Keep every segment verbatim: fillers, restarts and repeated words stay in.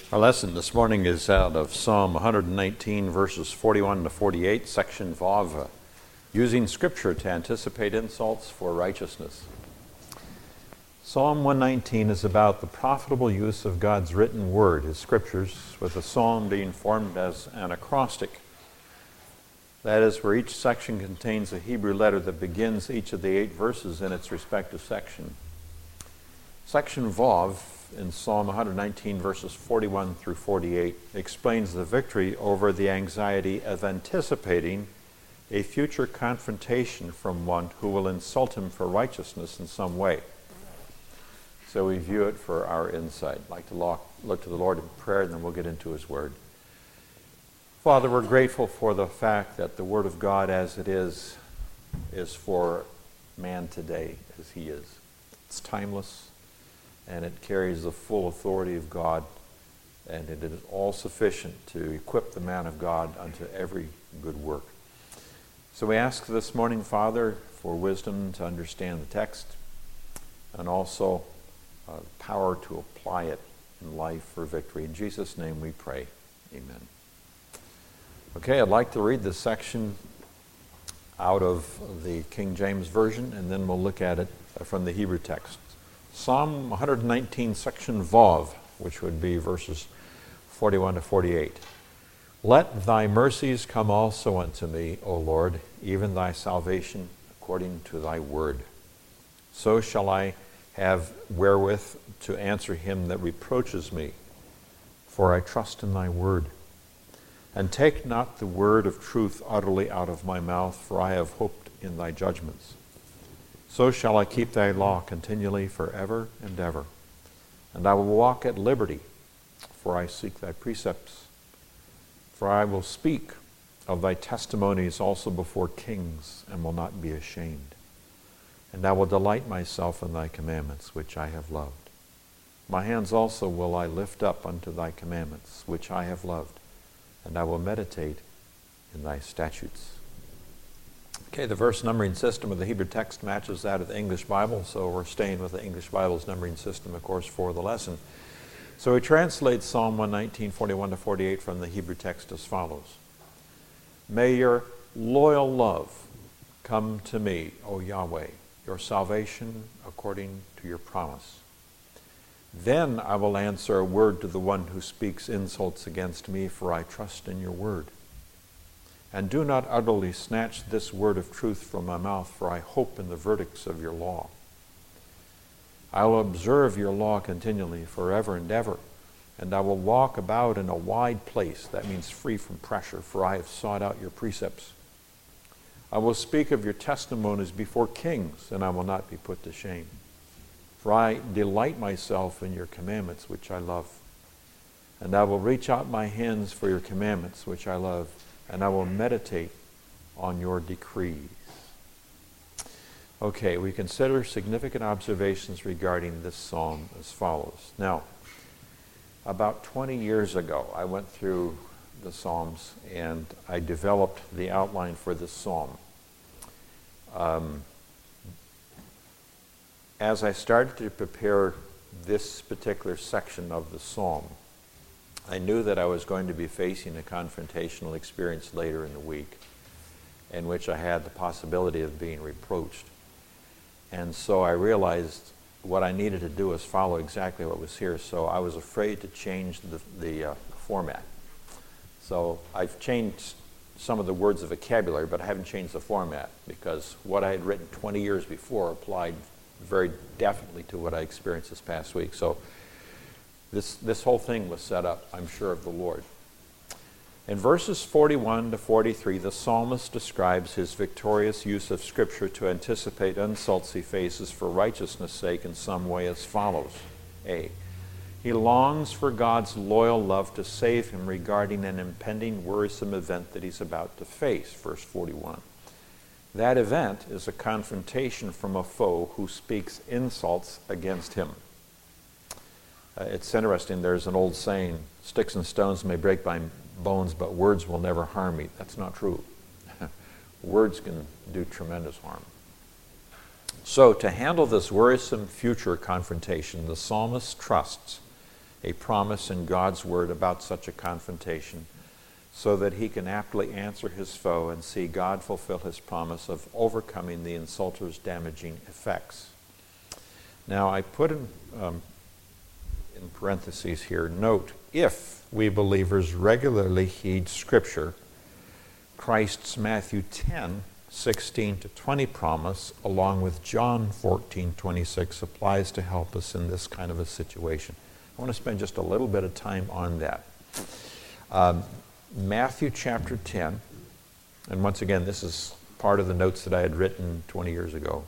Our lesson this morning is out of Psalm one nineteen, verses forty-one to forty-eight, section Vav, using Scripture to anticipate insults for righteousness. Psalm one nineteen is about the profitable use of God's written word, His Scriptures, with the psalm being formed as an acrostic. That is, where each section contains a Hebrew letter that begins each of the eight verses in its respective section. Section Vav in Psalm one nineteen, verses forty-one through forty-eight, explains the victory over the anxiety of anticipating a future confrontation from one who will insult him for righteousness in some way. So we view it for our insight. I'd like to look, look to the Lord in prayer, and then we'll get into His Word. Father, we're grateful for the fact that the Word of God as it is, is for man today as he is. It's timeless, and it carries the full authority of God, and it is all sufficient to equip the man of God unto every good work. So we ask this morning, Father, for wisdom to understand the text, and also uh, power to apply it in life for victory. In Jesus' name we pray. Amen. Okay, I'd like to read this section out of the King James Version, and then we'll look at it from the Hebrew text. Psalm one nineteen, section Vav, which would be verses forty-one to forty-eight. Let thy mercies come also unto me, O Lord, even thy salvation according to thy word. So shall I have wherewith to answer him that reproaches me, for I trust in thy word. And take not the word of truth utterly out of my mouth, for I have hoped in thy judgments. So shall I keep thy law continually forever and ever. And I will walk at liberty, for I seek thy precepts. For I will speak of thy testimonies also before kings, and will not be ashamed. And I will delight myself in thy commandments, which I have loved. My hands also will I lift up unto thy commandments, which I have loved. And I will meditate in thy statutes. Okay, the verse numbering system of the Hebrew text matches that of the English Bible, so we're staying with the English Bible's numbering system, of course, for the lesson. So we translate Psalm one nineteen, forty-one to forty-eight from the Hebrew text as follows. May your loyal love come to me, O Yahweh, your salvation according to your promise. Then I will answer a word to the one who speaks insults against me, for I trust in your word. And do not utterly snatch this word of truth from my mouth, for I hope in the verdicts of your law. I will observe your law continually, forever and ever, and I will walk about in a wide place, that means free from pressure, for I have sought out your precepts. I will speak of your testimonies before kings, and I will not be put to shame. For I delight myself in your commandments, which I love. And I will reach out my hands for your commandments, which I love, and I will meditate on your decrees. Okay, we consider significant observations regarding this psalm as follows. Now, about twenty years ago, I went through the Psalms and I developed the outline for this psalm. Um, as I started to prepare this particular section of the psalm, I knew that I was going to be facing a confrontational experience later in the week in which I had the possibility of being reproached. And so I realized what I needed to do was follow exactly what was here, so I was afraid to change the, the uh, format. So I've changed some of the words of vocabulary, but I haven't changed the format because what I had written twenty years before applied very definitely to what I experienced this past week. So This, this whole thing was set up, I'm sure, of the Lord. In verses forty-one to forty-three, the psalmist describes his victorious use of Scripture to anticipate insults he faces for righteousness' sake in some way as follows. A. He longs for God's loyal love to save him regarding an impending worrisome event that he's about to face, verse forty-one. That event is a confrontation from a foe who speaks insults against him. Uh, it's interesting, there's an old saying, sticks and stones may break my bones, but words will never harm me. That's not true. Words can do tremendous harm. So to handle this worrisome future confrontation, the psalmist trusts a promise in God's word about such a confrontation, so that he can aptly answer his foe and see God fulfill his promise of overcoming the insulter's damaging effects. Now, I put in, um, in parentheses here, note, if we believers regularly heed Scripture, Christ's Matthew ten, sixteen to twenty promise, along with John fourteen, twenty-six, applies to help us in this kind of a situation. I want to spend just a little bit of time on that. Um, Matthew chapter ten, and once again, this is part of the notes that I had written twenty years ago.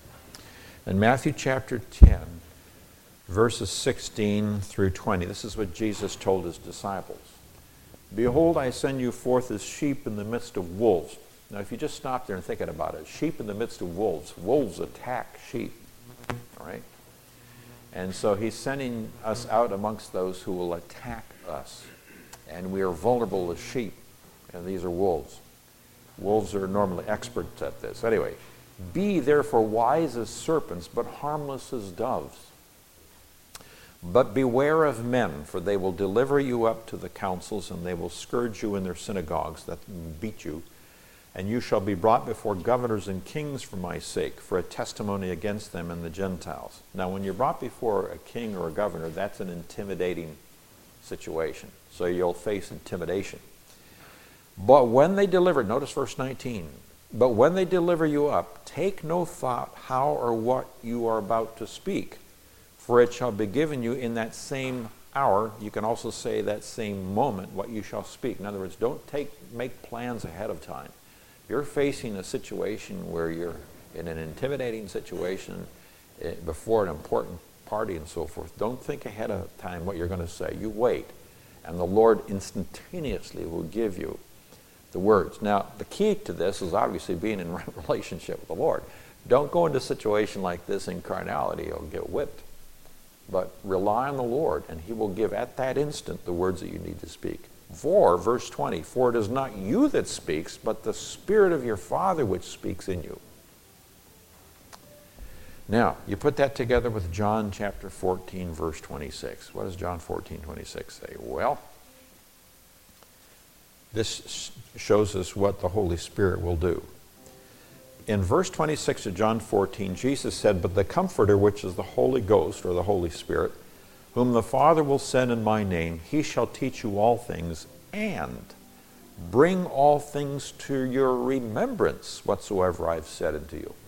In Matthew chapter ten, verses sixteen through twenty, this is what Jesus told his disciples. Behold, I send you forth as sheep in the midst of wolves. Now, if you just stop there and think about it, sheep in the midst of wolves. Wolves attack sheep, all right? And so he's sending us out amongst those who will attack us. And we are vulnerable as sheep, and these are wolves. Wolves are normally experts at this. Anyway, be therefore wise as serpents, but harmless as doves. But beware of men, for they will deliver you up to the councils, and they will scourge you in their synagogues, that beat you. And you shall be brought before governors and kings for my sake, for a testimony against them and the Gentiles. Now, when you're brought before a king or a governor, that's an intimidating situation. So you'll face intimidation. But when they deliver, notice verse nineteen, but when they deliver you up, take no thought how or what you are about to speak, for it shall be given you in that same hour. You can also say that same moment what you shall speak. In other words, don't take make plans ahead of time. You're facing a situation where you're in an intimidating situation before an important party and so forth. Don't think ahead of time what you're going to say. You wait, and the Lord instantaneously will give you the words. Now, the key to this is obviously being in relationship with the Lord. Don't go into a situation like this in carnality. You'll get whipped. But rely on the Lord, and he will give at that instant the words that you need to speak. For, verse twenty, for it is not you that speaks, but the Spirit of your Father which speaks in you. Now, you put that together with John chapter fourteen, verse twenty-six. What does John fourteen, twenty-six say? Well, this shows us what the Holy Spirit will do. In verse twenty-six of John fourteen, Jesus said, but the Comforter, which is the Holy Ghost, or the Holy Spirit, whom the Father will send in my name, he shall teach you all things, and bring all things to your remembrance, whatsoever I've said unto you.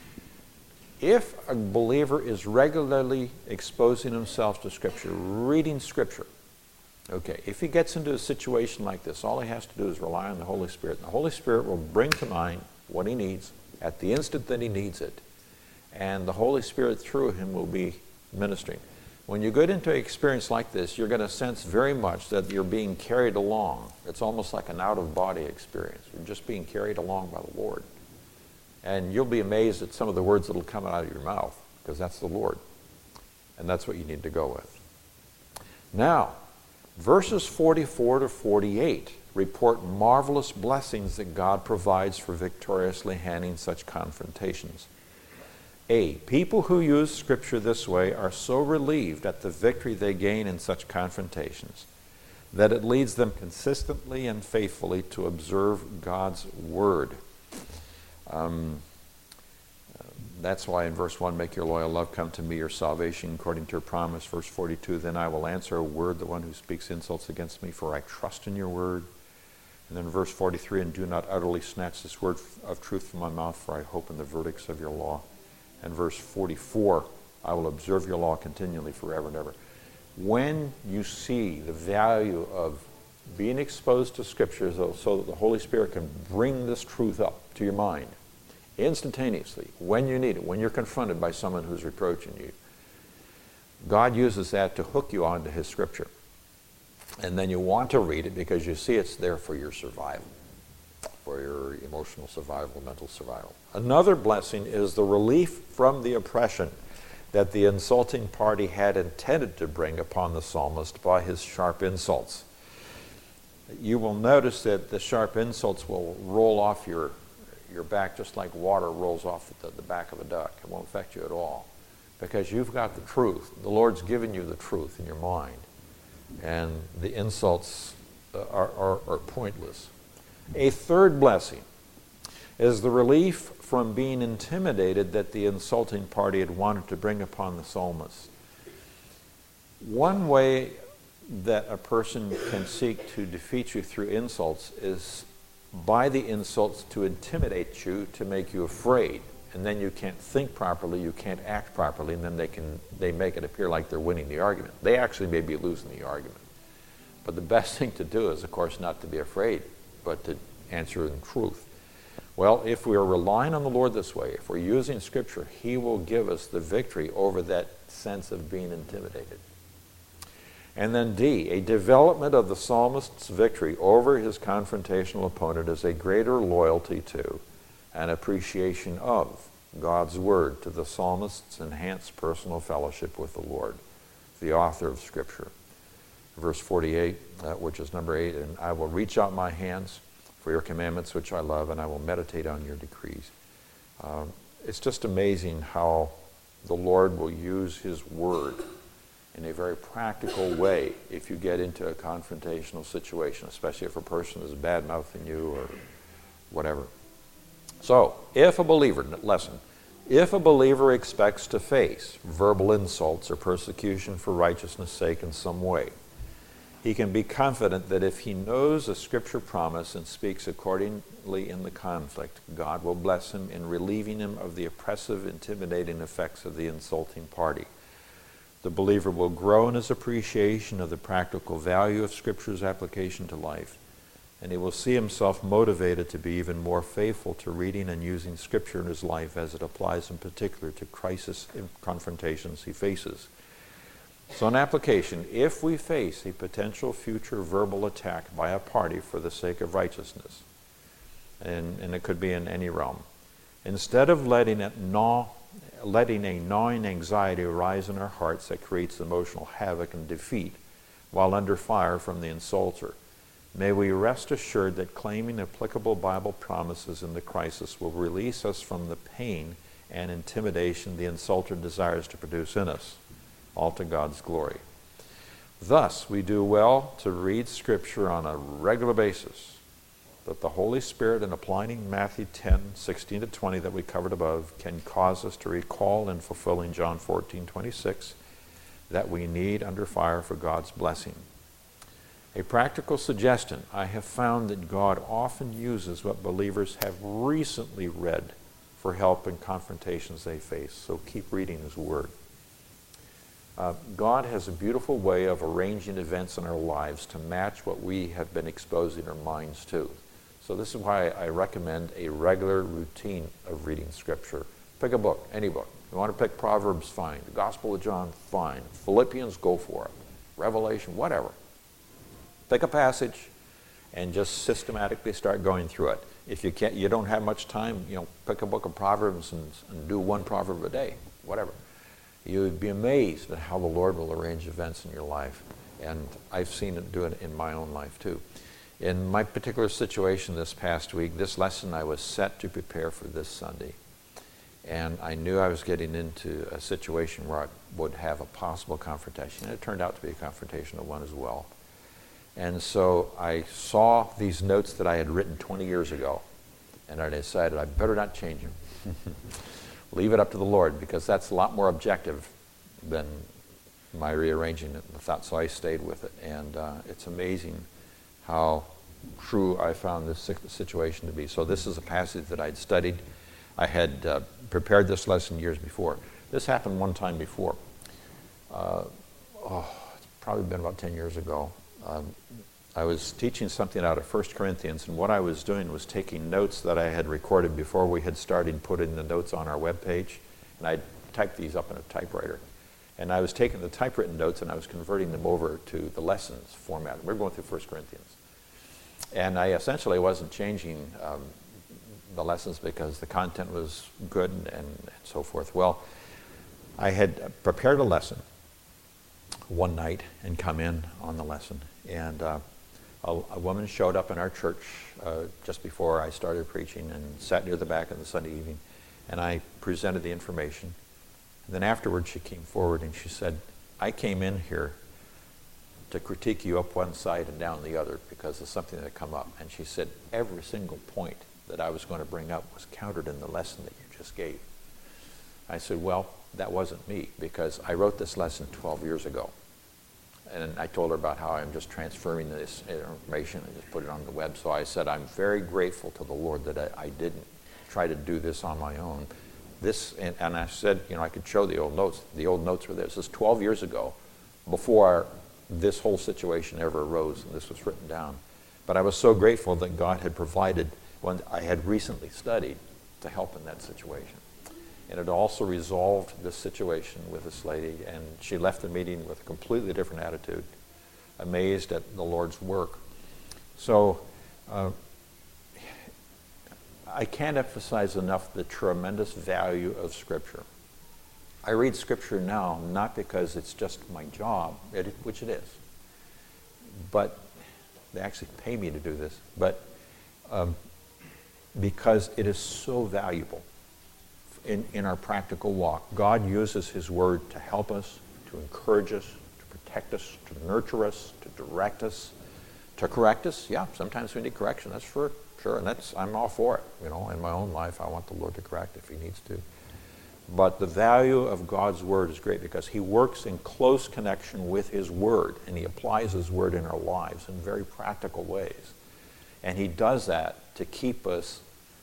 If a believer is regularly exposing himself to Scripture, reading Scripture, okay, if he gets into a situation like this, all he has to do is rely on the Holy Spirit. And the Holy Spirit will bring to mind what he needs at the instant that he needs it. And the Holy Spirit through him will be ministering. When you get into an experience like this, you're going to sense very much that you're being carried along. It's almost like an out-of-body experience. You're just being carried along by the Lord. And you'll be amazed at some of the words that will come out of your mouth, because that's the Lord. And that's what you need to go with. Now, verses forty-four to forty-eight report marvelous blessings that God provides for victoriously handling such confrontations. A, people who use Scripture this way are so relieved at the victory they gain in such confrontations that it leads them consistently and faithfully to observe God's Word. Um, that's why in verse one, make your loyal love come to me, your salvation according to your promise. Verse forty-two, then I will answer a word, the one who speaks insults against me, for I trust in your word. And then verse forty-three, and do not utterly snatch this word of truth from my mouth, for I hope in the verdicts of your law. And verse forty-four, I will observe your law continually forever and ever. When you see the value of being exposed to Scripture so, so that the Holy Spirit can bring this truth up to your mind instantaneously, when you need it, when you're confronted by someone who's reproaching you, God uses that to hook you onto his Scripture. And then you want to read it because you see it's there for your survival, for your emotional survival, mental survival. Another blessing is the relief from the oppression that the insulting party had intended to bring upon the psalmist by his sharp insults. You will notice that the sharp insults will roll off your, your back just like water rolls off the, the back of a duck. It won't affect you at all because you've got the truth. The Lord's given you the truth in your mind. and the insults uh, are, are, are pointless. A third blessing is the relief from being intimidated that the insulting party had wanted to bring upon the psalmist. One way that a person can seek to defeat you through insults is by the insults to intimidate you, to make you afraid, and then you can't think properly, you can't act properly, and then they can they make it appear like they're winning the argument. They actually may be losing the argument. But the best thing to do is, of course, not to be afraid, but to answer in truth. Well, if we are relying on the Lord this way, if we're using Scripture, He will give us the victory over that sense of being intimidated. And then D, a development of the psalmist's victory over his confrontational opponent is a greater loyalty to and appreciation of God's Word to the psalmist's enhanced personal fellowship with the Lord, the author of Scripture. Verse forty-eight, uh, which is number eight, and I will reach out my hands for your commandments which I love, and I will meditate on your decrees. Um, it's just amazing how the Lord will use His Word in a very practical way if you get into a confrontational situation, especially if a person is bad-mouthing you or whatever. So, if a believer, lesson, if a believer expects to face verbal insults or persecution for righteousness' sake in some way, he can be confident that if he knows a Scripture promise and speaks accordingly in the conflict, God will bless him in relieving him of the oppressive, intimidating effects of the insulting party. The believer will grow in his appreciation of the practical value of Scripture's application to life, and he will see himself motivated to be even more faithful to reading and using Scripture in his life as it applies in particular to crisis and confrontations he faces. So in application, if we face a potential future verbal attack by a party for the sake of righteousness, and, and it could be in any realm, instead of letting it gnaw letting a gnawing anxiety arise in our hearts that creates emotional havoc and defeat while under fire from the insulter, may we rest assured that claiming applicable Bible promises in the crisis will release us from the pain and intimidation the insulter desires to produce in us, all to God's glory. Thus, we do well to read Scripture on a regular basis, that the Holy Spirit, in applying Matthew ten, sixteen to twenty that we covered above, can cause us to recall in fulfilling John fourteen, twenty-six, that we need under fire for God's blessing. A practical suggestion, I have found that God often uses what believers have recently read for help in confrontations they face, so keep reading His Word. Uh, God has a beautiful way of arranging events in our lives to match what we have been exposing our minds to. So this is why I recommend a regular routine of reading Scripture. Pick a book, any book. You want to pick Proverbs, fine. The Gospel of John, fine. Philippians, go for it. Revelation, whatever. Pick a passage and just systematically start going through it. If you can't, you don't have much time, you know, pick a book of Proverbs and, and do one proverb a day, whatever. You would be amazed at how the Lord will arrange events in your life. And I've seen it do it in my own life too. In my particular situation this past week, this lesson I was set to prepare for this Sunday. And I knew I was getting into a situation where I would have a possible confrontation. And it turned out to be a confrontational one as well. And so I saw these notes that I had written twenty years ago. And I decided I better not change them. Leave it up to the Lord, because that's a lot more objective than my rearranging it. So I stayed with it. And uh, it's amazing how true I found this situation to be. So this is a passage that I'd studied. I had uh, prepared this lesson years before. This happened one time before. Uh, oh, it's probably been about ten years ago. Um, I was teaching something out of First Corinthians, and what I was doing was taking notes that I had recorded before we had started putting the notes on our webpage, and I typed these up in a typewriter. And I was taking the typewritten notes and I was converting them over to the lessons format. We're going through First Corinthians. And I essentially wasn't changing um, the lessons because the content was good and, and so forth. Well, I had prepared a lesson one night and come in on the lesson. And uh, a, a woman showed up in our church uh, just before I started preaching and sat near the back of the Sunday evening. And I presented the information. And then afterwards she came forward and she said, I came in here to critique you up one side and down the other because of something that had come up. And she said every single point that I was going to bring up was countered in the lesson that you just gave. I said, well, that wasn't me, because I wrote this lesson twelve years ago. And I told her about how I'm just transferring this information and just put it on the web. So I said, I'm very grateful to the Lord that I, I didn't try to do this on my own. This, and, and I said, you know, I could show the old notes. The old notes were there. This is twelve years ago, before this whole situation ever arose, and this was written down. But I was so grateful that God had provided one I had recently studied to help in that situation. And it also resolved this situation with this lady, and she left the meeting with a completely different attitude, amazed at the Lord's work. So uh, I can't emphasize enough the tremendous value of Scripture. I read Scripture now not because it's just my job, it, which it is, but they actually pay me to do this, but um, because it is so valuable in, in our practical walk. God uses His Word to help us, to encourage us, to protect us, to nurture us, to direct us, to correct us. Yeah, sometimes we need correction, that's for sure, and that's, I'm all for it. You know, in my own life, I want the Lord to correct if He needs to. But the value of God's Word is great because He works in close connection with His Word, and He applies His Word in our lives in very practical ways. And He does that to keep us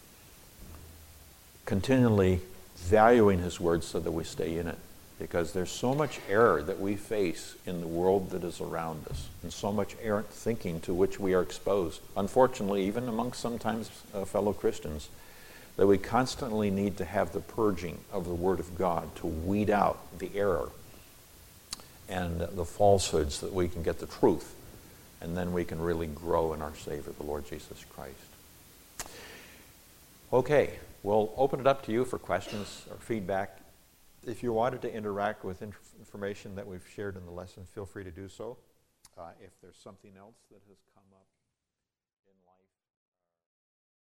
continually valuing His Word so that we stay in it. Because there's so much error that we face in the world that is around us, and so much errant thinking to which we are exposed, unfortunately, even amongst sometimes uh, fellow Christians, that we constantly need to have the purging of the Word of God to weed out the error and the falsehoods so that we can get the truth, and then we can really grow in our Savior, the Lord Jesus Christ. Okay, we'll open it up to you for questions or feedback. If you wanted to interact with inf- information that we've shared in the lesson, feel free to do so. Uh, if there's something else that has come up.